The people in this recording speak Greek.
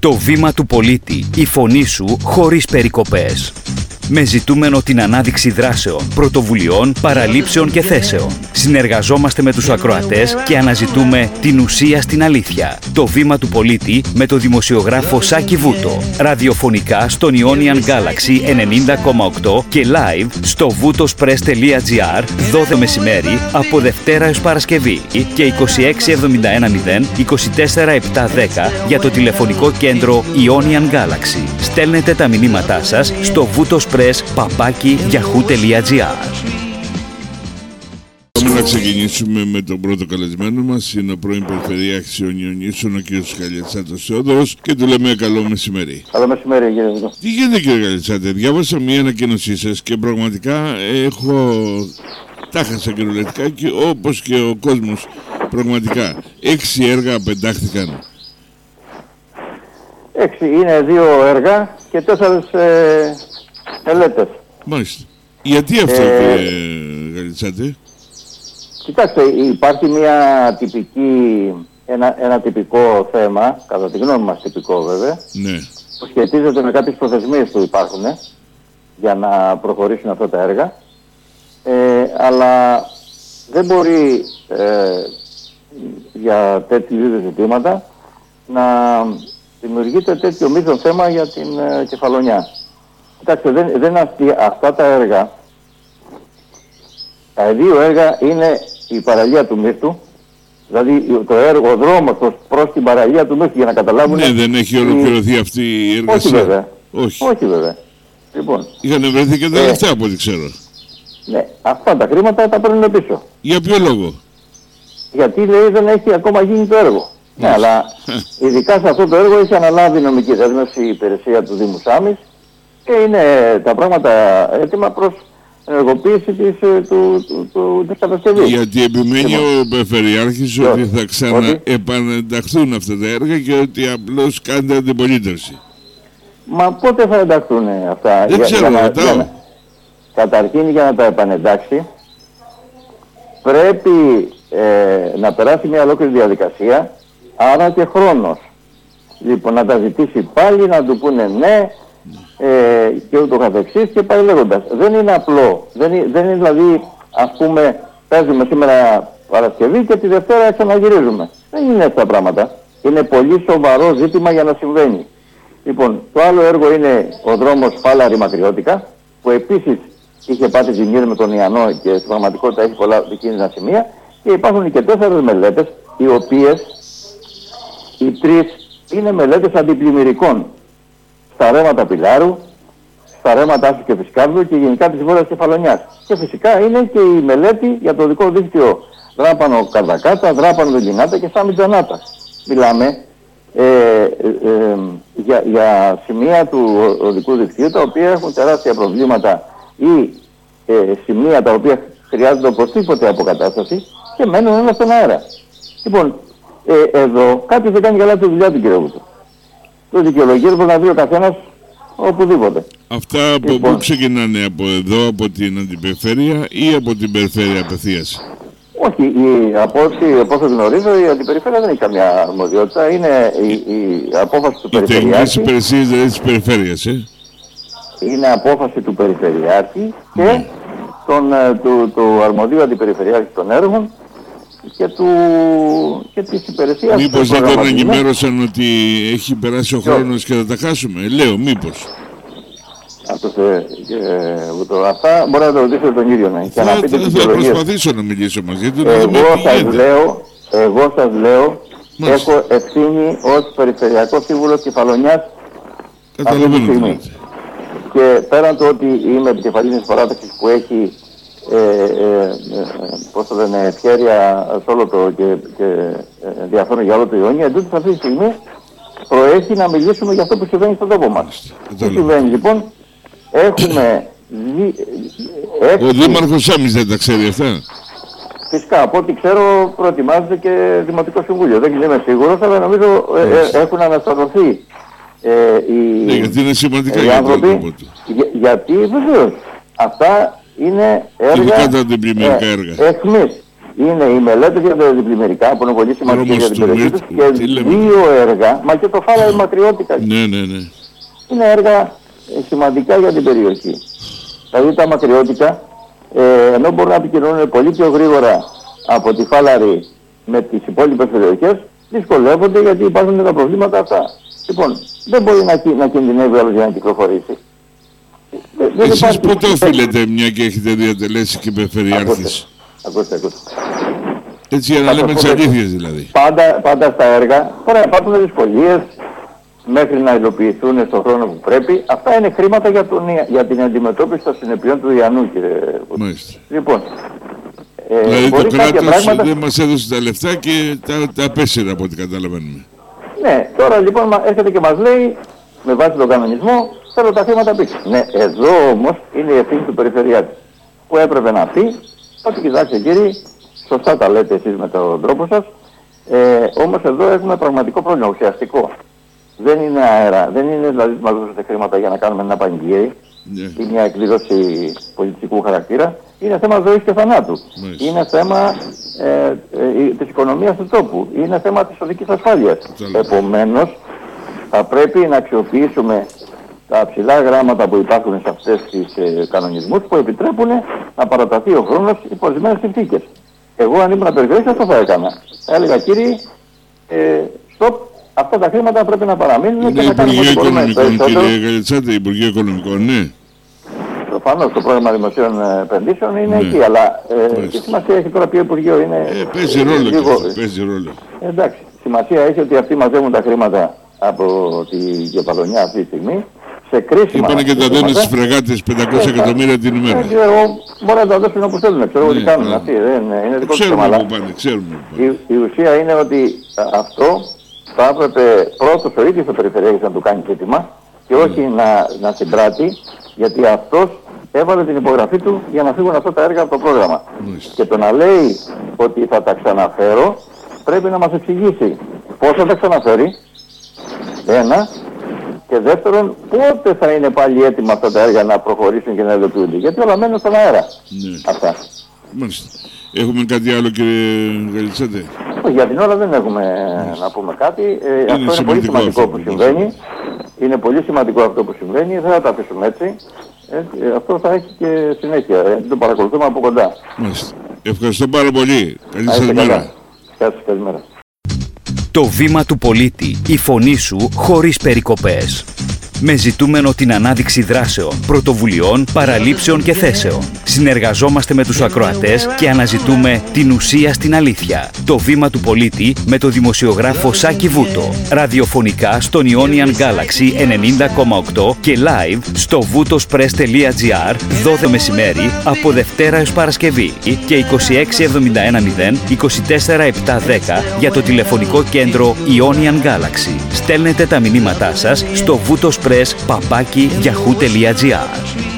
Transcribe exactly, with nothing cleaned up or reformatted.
Το βήμα του πολίτη, η φωνή σου χωρίς περικοπές. Με ζητούμενο την ανάδειξη δράσεων, πρωτοβουλειών, παραλήψεων και θέσεων. Συνεργαζόμαστε με τους ακροατές και αναζητούμε την ουσία στην αλήθεια. Το βήμα του πολίτη με το δημοσιογράφο Σάκη Βούτο. Ραδιοφωνικά στον Ionian Galaxy ενενήντα κόμμα οκτώ και live στο βουτοσπρες τελεία τζι άρ δώδεκα μεσημέρι από Δευτέρα έως Παρασκευή και είκοσι έξι εβδομήντα ένα μηδέν είκοσι τέσσερα επτακόσια δέκα για το τηλεφωνικό κέντρο Ionian Galaxy. Στέλνετε τα μηνύματά σας στο βουτοσπρες παπάκι yahoo τελεία τζι άρ. Πάμε να ξεκινήσουμε με τον πρώτο καλεσμένο μας. Είναι ο πρώην Περιφερειάρχης Ιωνίων, ο κ. Καλιατσάτος Θεόδωρος, και του λέμε καλό μεσημέρι. Καλό μεσημέρι, κύριε Βούτο. Τι γίνεται, κύριε Καλιατσάτε? Διάβασα μία ανακοίνωσή σας και πραγματικά έχω τάχασα κυριολεκτικά, και όπως και ο κόσμος πραγματικά. Έξι έργα πεντάχθηκαν. Έξι είναι δύο έργα και τέσσερις ε, μελέτες. Μάλιστα. Γιατί αυτό, ε, κύριε Καλιατσάτε? Κοιτάξτε, υπάρχει μια τυπική, ένα, ένα τυπικό θέμα, κατά τη γνώμη μας τυπικό βέβαια, ναι, που σχετίζεται με κάποιες προθεσμίες που υπάρχουν για να προχωρήσουν αυτά τα έργα, ε, αλλά δεν μπορεί ε, για τέτοιου είδους ζητήματα να δημιουργείται τέτοιο μείζον θέμα για την ε, Κεφαλονιά. Κοιτάξτε, δεν, δεν αστεία, αυτά τα έργα, τα δύο έργα είναι η παραλία του Μύρτου, δηλαδή το έργο, ο δρόμος προς, προς την παραλία του Μύρτου, για να καταλάβουν. Ναι, δεν έχει ολοκληρωθεί η... αυτή η εργασία. Όχι βέβαια. Όχι, Όχι βέβαια. Λοιπόν, είχαν βρεθεί και τελευταία ε, από ό,τι ξέρω. Ναι, αυτά τα χρήματα τα παίρνουν πίσω. Για ποιο λόγο? Γιατί λέει δεν έχει ακόμα γίνει το έργο. Ναι, αλλά ειδικά σε αυτό το έργο έχει αναλάβει νομική δέσμευση η υπηρεσία του Δήμου Σάμης και είναι τα πράγματα έτοιμα προς ενεργοποίηση της, του, του, του, της κατασκευής. Γιατί επιμένει ο Περιφερειάρχης ότι θα ξαναεπανενταχθούν αυτά τα έργα και ότι απλώς κάνετε αντιπολίτευση. Μα πότε θα ενταχθούν αυτά? Δεν για, ξέρω, για να, για να, καταρχήν για να τα επανεντάξει πρέπει ε, να περάσει μια ολόκληρη διαδικασία, άρα και χρόνος. Λοιπόν, να τα ζητήσει πάλι, να του πούνε ναι, ε, και ούτω καθεξής και πάει λέγοντας. Δεν είναι απλό. Δεν είναι, δεν είναι δηλαδή, ας πούμε, παίζουμε σήμερα Παρασκευή και τη Δευτέρα ξαναγυρίζουμε. Δεν είναι έτσι τα πράγματα. Είναι πολύ σοβαρό ζήτημα για να συμβαίνει. Λοιπόν, το άλλο έργο είναι ο δρόμος Φάλαρη-Μακριώτικα, που επίσης είχε πάθει ζημίες με τον Ιαννό και στην πραγματικότητα έχει πολλά επικίνδυνα σημεία, και υπάρχουν και τέσσερις μελέτες, οι οποίες οι τρεις είναι μελέτες αντιπλημμυρικών στα ρέματα Πιλάρου, στα ρέματα Άσου και Φυσκάρδου και γενικά της Βόρειας Κεφαλονιάς. Και φυσικά είναι και η μελέτη για το δικό δίκτυο Δράπανο Καρδακάτα, Δράπανο Βελινάτα και Σάμι Τζανάτα. Μιλάμε ε, ε, ε, για, για σημεία του οδικού δικτύου τα οποία έχουν τεράστια προβλήματα ή ε, σημεία τα οποία χρειάζονται οπωσδήποτε αποκατάσταση και μένουν όλα στον αέρα. Λοιπόν, ε, εδώ κάποιος δεν κάνει καλά τη δουλειά του, κύριε Βούτο. Το δικαιολογείο μπορεί να δει ο καθένας οπουδήποτε. Αυτά από λοιπόν, πού ξεκινάνε, από εδώ, από την αντιπεριφέρεια ή από την περιφέρεια απευθείας? Όχι, η, από όσο γνωρίζω η αντιπεριφέρεια δεν έχει καμιά αρμοδιότητα. Είναι η, η απόφαση του οι περιφερειάρχη. Οι τεχνικές υπηρεσίες δηλαδή της περιφέρειας, ε? Είναι απόφαση του περιφερειάρχη και ναι, τον, του, του αρμοδίου αντιπεριφερειάρχη των έργων και, του, και της υπηρεσίας. Μήπως δεν τον ενημέρωσαν ότι έχει περάσει ο χρόνος και θα τα χάσουμε? Λέω, μήπως. Αυτός, ε, ε, αυτά μπορεί να το ρωτήσετε τον ίδιο. Ναι. Θα, θα, θα προσπαθήσω να μιλήσω μαζί του. Εγώ σας λέω, εγώ σας λέω, Μάλιστα. έχω ευθύνη ως Περιφερειακό Σύμβουλο Κεφαλονιάς αυτή τη στιγμή. Και πέραν το ότι είμαι επικεφαλής της παράταξης που έχει ε, ε, ε, πώς το λένε, ευχέρεια σε όλο το και, και ε, ενδιαφέρον για όλο το Ιόνιο, εντούτοις αυτή τη στιγμή προέχει να μιλήσουμε για αυτό που συμβαίνει στον τόπο μας. Τι συμβαίνει λοιπόν? Έχουμε δι... έξι... Ο Δήμαρχος Σάμης δεν τα ξέρει αυτά? Φυσικά, από ό,τι ξέρω προετοιμάζεται και Δημοτικό Συμβούλιο. Δεν είμαι σίγουρος, αλλά νομίζω ε, ε, έχουν αναστατωθεί ε, οι, ναι, γιατί είναι σημαντικά οι για άνθρωποι. Για, γιατί βεβαίως αυτά είναι έργα, ειδικά τα αντιπλημμυρικά έργα. Εχμής. είναι οι μελέτες για τα διπλημμυρικά που είναι πολύ σημαντικές για την περιοχή τους και δύο έργα, μα και το Φάλαρη Μακριώτικα. Ναι, ναι, ναι. Είναι έργα σημαντικά για την περιοχή. Δηλαδή τα Μακριώτικα, ε, ενώ μπορούν να επικοινωνούν πολύ πιο γρήγορα από τη Φάλαρη με τις υπόλοιπες περιοχές, δυσκολεύονται γιατί υπάρχουν τα προβλήματα αυτά. Λοιπόν, δεν μπορεί να, να κινδυνεύει άλλο για να κυκλοφορήσει. Εσείς υπάρχει... πότε οφείλετε, μια και έχετε διατελέσει και περιφερειάρχης? Ακούστε, ακούστε. Έτσι για να λέμε τις αλήθειες δηλαδή. Πάντα, πάντα στα έργα, τώρα υπάρχουν δυσκολίες μέχρι να υλοποιηθούν στον χρόνο που πρέπει. Αυτά είναι χρήματα για, τον, για την αντιμετώπιση των συνεπειών του Ιαννού, κύριε Μάλιστα. Λοιπόν, ε, δηλαδή το κράτος πράγματα... δεν μας έδωσε τα λεφτά και τα, τα απέσυρε από ό,τι καταλαβαίνουμε. Ναι, τώρα λοιπόν έρχεται και μας λέει, με βάση τον κανονισμό, θέλω τα χρήματα πίσω. Ναι, εδώ όμως είναι η ευθύνη του Περιφερειάτη, που έπρεπε να πει ότι κοιτάξτε κύριοι, σωστά τα λέτε εσείς με τον τρόπο σας, ε, όμως εδώ έχουμε πραγματικό πρόβλημα ουσιαστικό. Δεν είναι αέρα, δεν είναι δηλαδή ότι μας δώσετε χρήματα για να κάνουμε ένα πανηγύρι yeah. ή μια εκδήλωση πολιτικού χαρακτήρα. Είναι θέμα ζωής και θανάτου. Nice. Είναι θέμα ε, ε, της οικονομίας του τόπου. Είναι θέμα της οδικής ασφάλειας. Yeah. Επομένως, θα πρέπει να αξιοποιήσουμε τα ψηλά γράμματα που υπάρχουν σε αυτές τις ε, κανονισμούς που επιτρέπουν να παραταθεί ο χρόνος υπό ορισμένες συνθήκες. Εγώ αν ήμουν περιφερειάρχης αυτό θα έκανα. Θα έλεγα κύριοι, ε, stop, αυτά τα χρήματα πρέπει να παραμείνουν είναι και να κάνουμε ό,τι μπορούμε περισσότερο. Κύριε Γαλιτσάτη, Υπουργείο Οικονομικών, ναι. Προφανώς το πρόγραμμα δημοσίων επενδύσεων είναι ναι. εκεί, αλλά ε, τι σημασία έχει τώρα ποιο Υπουργείο είναι... Ε, παίζει ρόλο λίγο... και παίζει ρόλο. Ε, εντάξει, σημασία έχει ότι αυτοί μαζεύουν τα χρήματα από την Κεφαλονιά αυτή τη στιγμή σε κρίσιμα... Είπανε και τα δένουν στις φρεγάτες πεντακόσια εκατομμύρια την ημέρα. Δεν ξέρω, μπορεί να τα δώσουν όπως θέλουν, ξέρω εγώ τι κάνουν αυτοί, είναι δικό τους θέμα. Η ουσία είναι ότι αυτό θα έπρεπε πρώτος ο ίδιος ο Περιφερειάρχης να του κάνει ζήτημα και όχι να, να συμπράττει, γιατί αυτός έβαλε την υπογραφή του για να φύγουν αυτά τα έργα από το πρόγραμμα. Μάλιστα. Και το να λέει ότι θα τα ξαναφέρω, πρέπει να μας εξηγήσει πώς θα τα ξαναφέρει, ένα, και δεύτερον, πότε θα είναι πάλι έτοιμα αυτά τα έργα να προχωρήσουν και να υλοποιούνται. Γιατί όλα μένουν στον αέρα. Ναι. Αυτά. Μάλιστα. Έχουμε κάτι άλλο, κύριε Γαλιτσάτη? Για την ώρα δεν έχουμε να πούμε κάτι. Ε, αυτό είναι πολύ σημαντικό που συμβαίνει. Είναι πολύ σημαντικό αυτό που συμβαίνει. Δεν θα το αφήσουμε έτσι. Ε, αυτό θα έχει και συνέχεια. Ε, το παρακολουθούμε από κοντά. Μάλιστα. Ευχαριστώ πάρα πολύ. Καλή σας μέρα. Καλημέρα. Το βήμα του πολίτη. Η φωνή σου χωρίς περικοπές. Με ζητούμενο την ανάδειξη δράσεων, πρωτοβουλειών, παραλήψεων και θέσεων. Συνεργαζόμαστε με τους ακροατές και αναζητούμε την ουσία στην αλήθεια. Το βήμα του πολίτη με το δημοσιογράφο Σάκη Βούτο. Ραδιοφωνικά στον Ionian Galaxy ενενήντα κόμμα οκτώ και live στο βουτοσπρess τελεία τζι άρ δώδεκα μεσημέρι από Δευτέρα έως Παρασκευή και είκοσι έξι εβδομήντα ένα μηδέν είκοσι τέσσερα επτακόσια δέκα για το τηλεφωνικό κέντρο Ionian Galaxy. Στέλνετε τα μηνύματά σας στο βουτοσπρess παπάκι γιαχού τελεία τζι άρ.